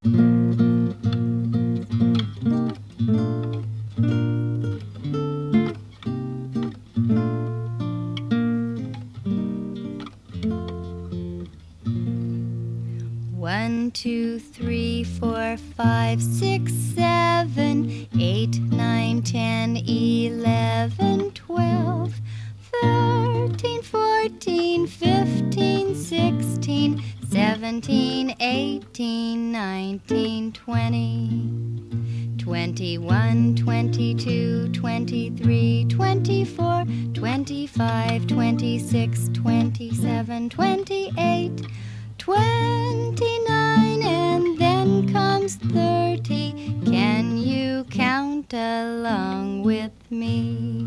1, 2, 3, 4, 5, 6, 7, 8, 9, 10, 11, 12, 13, 14, 15, 16, 17, 18, 19, 20, 21, 22, 23, 24, 25, 26, 27, 28, 29, and then comes 30. Can you count along with me?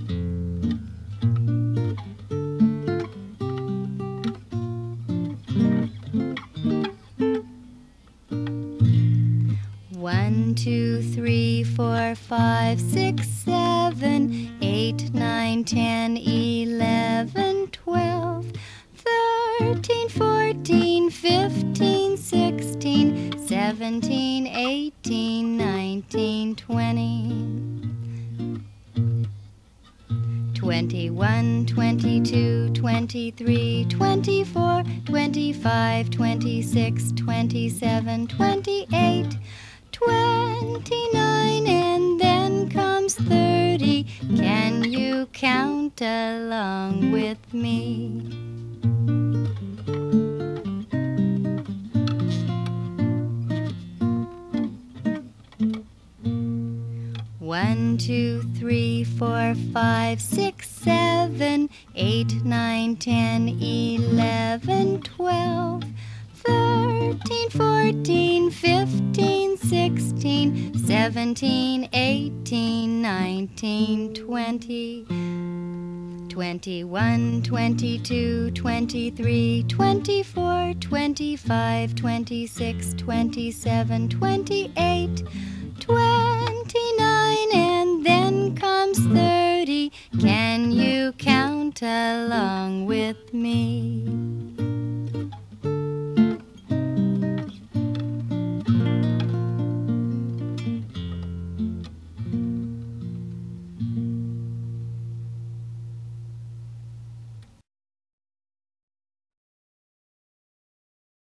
One, 2, 3, 4, 5, 6, 7, 8, 9, 10, 11, 12, 13, 14, 15, 16, 17, 18, 19, 20, 21, 22, 23, 24, 25, 26, 27, 28, 29, and then comes 30. Can you count along with me? One, 2, 3, 4, 5, 6, 7, 8, 9, 10, 11, 12, 13, 14, 15, 16, 17, 18, 19, 20, 21, 22, 23, 24, 25, 26, 27, 28, 29, and then comes 30. Can you count along